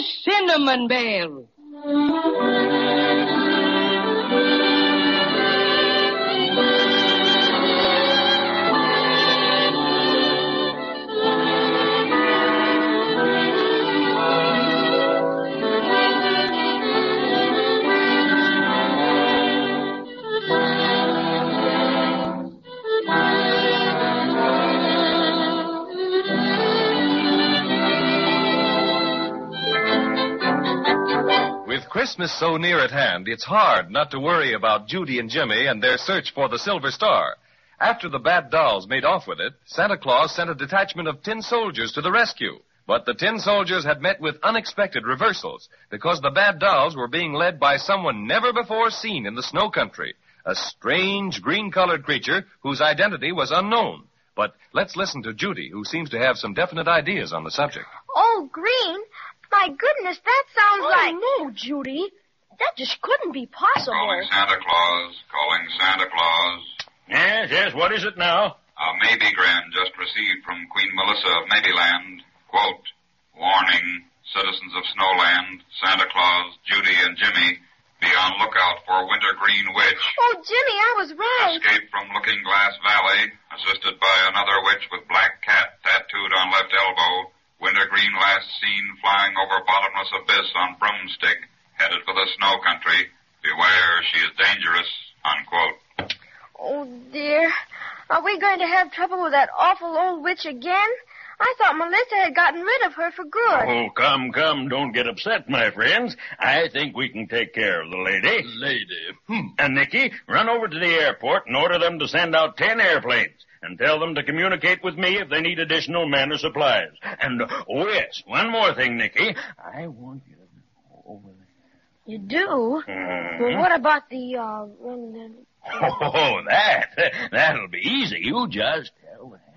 Cinnamon Bell. With Christmas so near at hand, it's hard not to worry about Judy and Jimmy and their search for the Silver Star. After the bad dolls made off with it, Santa Claus sent a detachment of tin soldiers to the rescue. But the tin soldiers had met with unexpected reversals because the bad dolls were being led by someone never before seen in the snow country, a strange green-colored creature whose identity was unknown. But let's listen to Judy, who seems to have some definite ideas on the subject. Oh, green? My goodness, that sounds like... Oh, no, Judy. That just couldn't be possible. Calling Santa Claus. Calling Santa Claus. Yes, what is it now? A Maybe-gram just received from Queen Melissa of Maybeland. Quote, warning, citizens of Snowland, Santa Claus, Judy, and Jimmy, be on lookout for Wintergreen Witch. Oh, Jimmy, I was right. Escaped from Looking Glass Valley, assisted by another witch with black cat tattooed on left elbow. Wintergreen last seen flying over bottomless abyss on broomstick, headed for the snow country. Beware, she is dangerous, unquote. Oh, dear. Are we going to have trouble with that awful old witch again? I thought Melissa had gotten rid of her for good. Oh, come, don't get upset, my friends. I think we can take care of the lady. Lady? And, Nicky, run over to the airport and order them to send out 10 airplanes. And tell them to communicate with me if they need additional men or supplies. And, oh, yes, one more thing, Nicky. I want you to go over there. You do? Mm-hmm. Well, what about the, Oh, that'll be easy. You just tell them.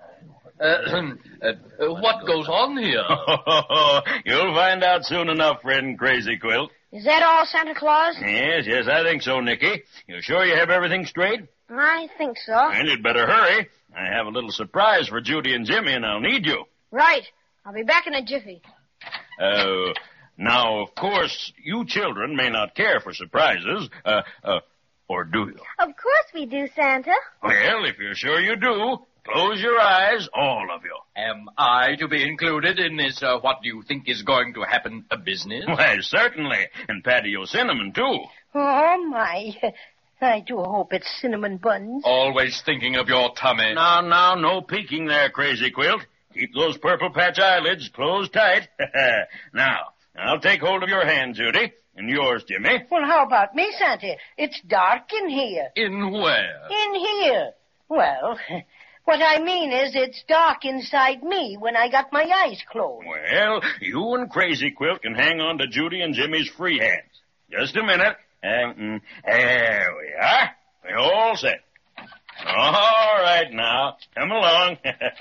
What goes on here? You'll find out soon enough, friend Crazy Quilt. Is that all, Santa Claus? Yes, I think so, Nicky. You sure you have everything straight? I think so. And you'd better hurry. I have a little surprise for Judy and Jimmy, and I'll need you. Right. I'll be back in a jiffy. Now, of course, you children may not care for surprises, or do you? Of course we do, Santa. Well, if you're sure you do, close your eyes, all of you. Am I to be included in this, what you think is going to happen, business? Why, certainly. And Patio Cinnamon, too. Oh, my. I do hope it's cinnamon buns. Always thinking of your tummy. Now, no peeking there, Crazy Quilt. Keep those purple patch eyelids closed tight. Now, I'll take hold of your hand, Judy, and yours, Jimmy. Well, how about me, Santa? It's dark in here. In where? In here. Well, what I mean is it's dark inside me when I got my eyes closed. Well, you and Crazy Quilt can hang on to Judy and Jimmy's free hands. Just a minute. There we are. We're all set. All right, now. Come along.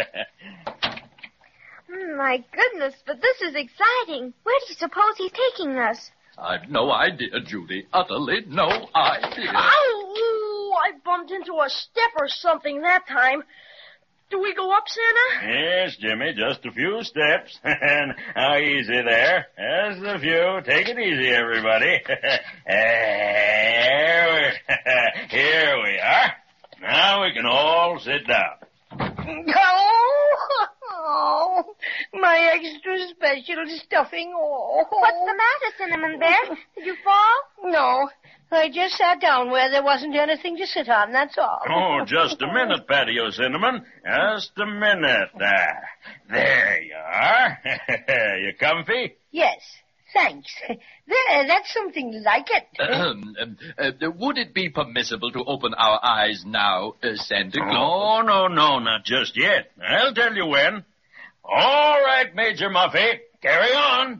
My goodness, but this is exciting. Where do you suppose he's taking us? I've no idea, Judy. Utterly no idea. Ow! I bumped into a step or something that time. Do we go up, Santa? Yes, Jimmy, just a few steps. And how easy there. Just a few. Take it easy, everybody. Here we are. Now we can all sit down. Oh, my extra special stuffing. Oh. What's the matter, Cinnamon Bear? Did you fall? No, I just sat down where there wasn't anything to sit on, that's all. Oh, just a minute, Patio Cinnamon. Just a minute. There you are. You comfy? Yes, thanks. There, that's something like it. Would it be permissible to open our eyes now, Santa Claus? Oh, no, not just yet. I'll tell you when. All right, Major Muffy, carry on.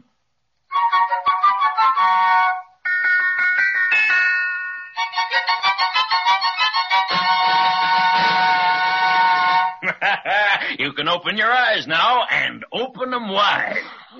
You can open your eyes now, and open them wide.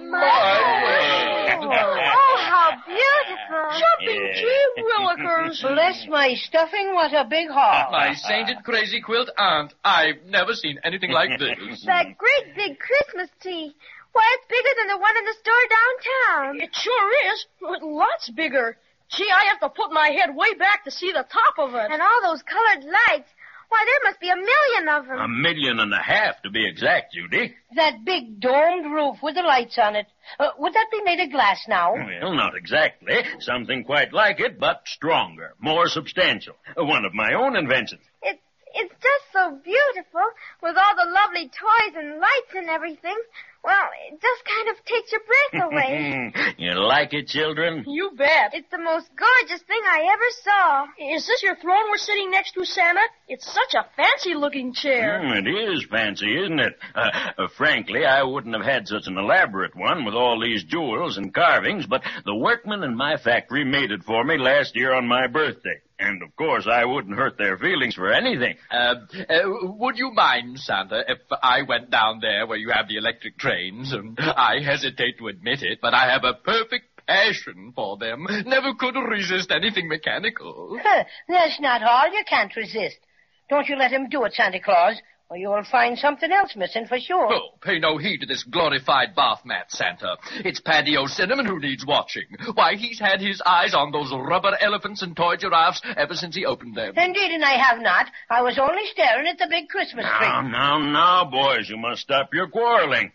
Oh, how beautiful. Jumping gee willikers. Bless my stuffing, what a big haul. My sainted Crazy Quilt aunt, I've never seen anything like this. That great big Christmas tree. Why, it's bigger than the one in the store downtown. It sure is. Lots bigger. Gee, I have to put my head way back to see the top of it. And all those colored lights. Why, there must be 1 million of them. 1.5 million, to be exact, Judy. That big domed roof with the lights on it. Would that be made of glass now? Well, not exactly. Something quite like it, but stronger, more substantial. One of my own inventions. It's just so beautiful, with all the lovely toys and lights and everything. Well, it just kind of takes your breath away. You like it, children? You bet. It's the most gorgeous thing I ever saw. Is this your throne we're sitting next to, Santa? It's such a fancy-looking chair. It is fancy, isn't it? Frankly, I wouldn't have had such an elaborate one with all these jewels and carvings, but the workmen in my factory made it for me last year on my birthday. And, of course, I wouldn't hurt their feelings for anything. Would you mind, Santa, if I went down there where you have the electric trains? I hesitate to admit it, but I have a perfect passion for them. Never could resist anything mechanical. That's not all you can't resist. Don't you let him do it, Santa Claus, or you'll find something else missing for sure. Oh, pay no heed to this glorified bath mat, Santa. It's Paddy O'Cinnamon who needs watching. Why, he's had his eyes on those rubber elephants and toy giraffes ever since he opened them. Indeed, and I have not. I was only staring at the big Christmas tree. Now, boys, you must stop your quarreling.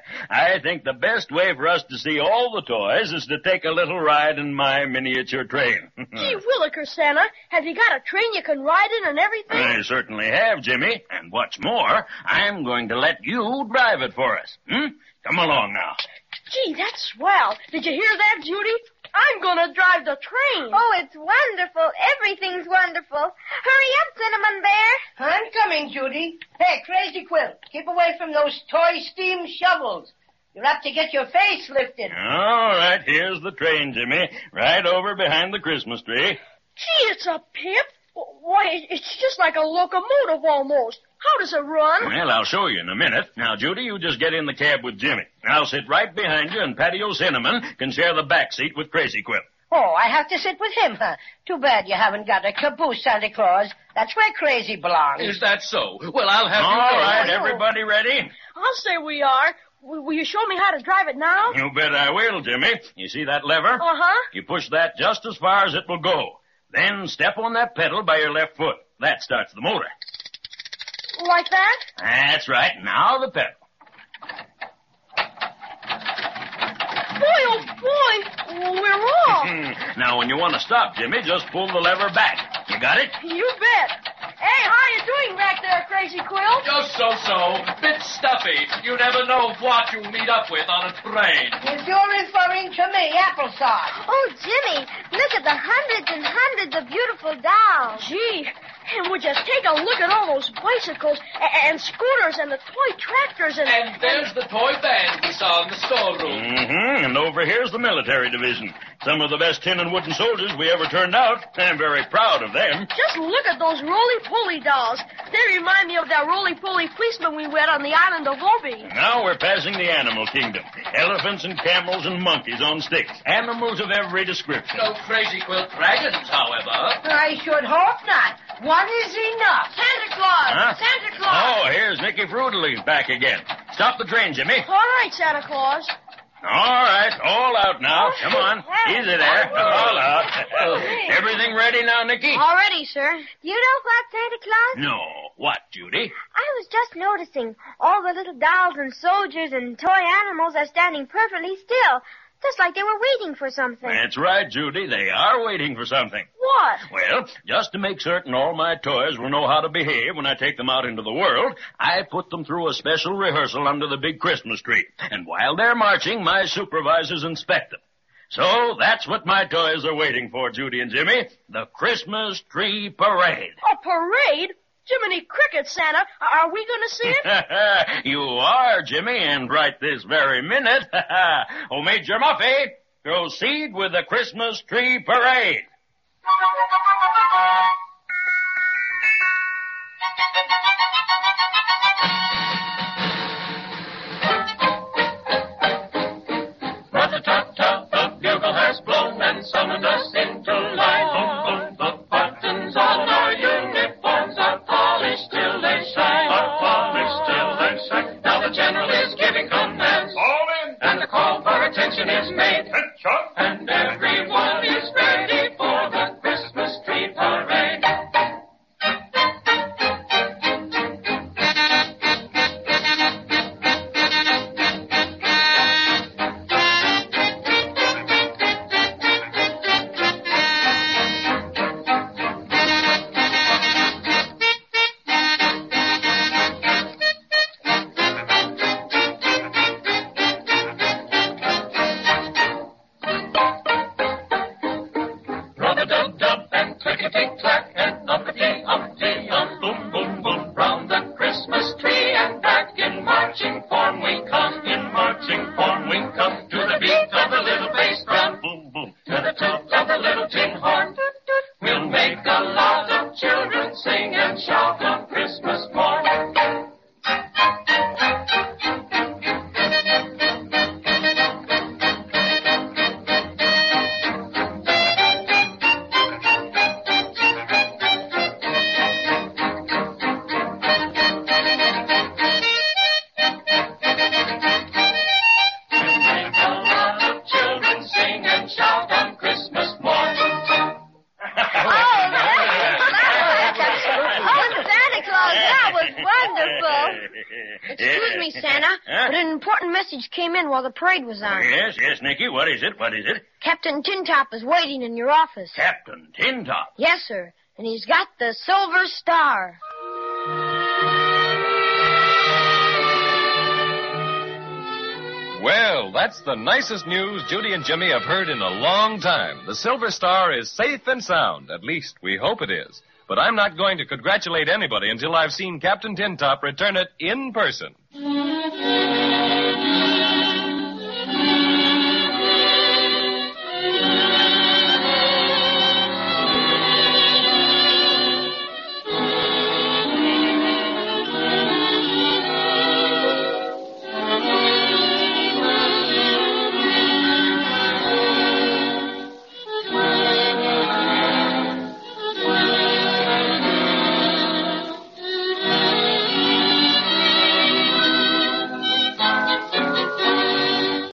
I think the best way for us to see all the toys is to take a little ride in my miniature train. Gee willikers, Santa. Have you got a train you can ride in and everything? I certainly have, Jimmy. And what's more, I'm going to let you drive it for us. Come along now. Gee, that's swell. Did you hear that, Judy? I'm going to drive the train. Oh, it's wonderful. Everything's wonderful. Hurry up, Cinnamon Bear. I'm coming, Judy. Hey, Crazy Quilt, keep away from those toy steam shovels. You're up to get your face lifted. All right, here's the train, Jimmy. Right over behind the Christmas tree. Gee, it's a pip. Why, it's just like a locomotive almost. How does it run? Well, I'll show you in a minute. Now, Judy, you just get in the cab with Jimmy. I'll sit right behind you, and Paddy O'Cinnamon can share the back seat with Crazy Quilt. Oh, I have to sit with him, huh? Too bad you haven't got a caboose, Santa Claus. That's where Crazy belongs. Is that so? Well, I'll have All you... right, everybody ready? I'll say we are. Will you show me how to drive it now? You bet I will, Jimmy. You see that lever? Uh-huh. You push that just as far as it will go. Then step on that pedal by your left foot. That starts the motor. Like that? That's right. Now the pedal. Boy, oh boy, we're off. Now, when you want to stop, Jimmy, just pull the lever back. You got it? You bet. Hey, how you doing back there, Crazy Quilt? Just so. Bit stuffy. You never know what you'll meet up with on a train. If you're referring to me, applesauce. Oh, Jimmy, look at the hundreds and hundreds of beautiful dolls. Gee, and would you take a look at all those bicycles and scooters and the toy tractors and... And there's the toy band we saw in the storeroom. And over here's the military division. Some of the best tin and wooden soldiers we ever turned out. I'm very proud of them. Just look at those roly-poly dolls. They remind me of that roly-poly policeman we met on the island of Obi. Now we're passing the animal kingdom. Elephants and camels and monkeys on sticks. Animals of every description. No Crazy Quilt dragons, however. I should hope not. One is enough. Santa Claus! Huh? Santa Claus! Oh, here's Nicky Fruitily back again. Stop the train, Jimmy. All right, Santa Claus. All right, all out now. Come on. Easy there. All out. Everything ready now, Nicky? All ready, sir. Do you know what, Santa Claus? No. What, Judy? I was just noticing all the little dolls and soldiers and toy animals are standing perfectly still, just like they were waiting for something. That's right, Judy. They are waiting for something. What? Well, just to make certain all my toys will know how to behave when I take them out into the world, I put them through a special rehearsal under the big Christmas tree. And while they're marching, my supervisors inspect them. So that's what my toys are waiting for, Judy and Jimmy. The Christmas Tree Parade. A parade? Jiminy Cricket, Santa. Are we going to see it? You are, Jimmy, and right this very minute. Oh, Major Muffy, proceed with the Christmas Tree Parade. Rat-a-tat-tat, the bugle has blown and summoned us into line. Boom, boom, the buttons on our uniforms are polished till they shine. Are polished till they shine. Now the general is giving commands. All procession is made. And everyone is ready for the Christmas tree parade. Rub-a-dub-dub and clickety-clack and uppity-uppity-um, boom, boom, boom, round the Christmas tree and back in marching form we come. In marching form we come to the beat of the little bass drum, boom, boom, to the toot of the little tin horn. We'll make a lot of children sing and shout on Christmas morn. Excuse me, Santa, but an important message came in while the parade was on. Yes, Nicky. What is it? Captain Tintop is waiting in your office. Captain Tintop? Yes, sir. And he's got the Silver Star. Well, that's the nicest news Judy and Jimmy have heard in a long time. The Silver Star is safe and sound. At least, we hope it is. But I'm not going to congratulate anybody until I've seen Captain Tintop return it in person.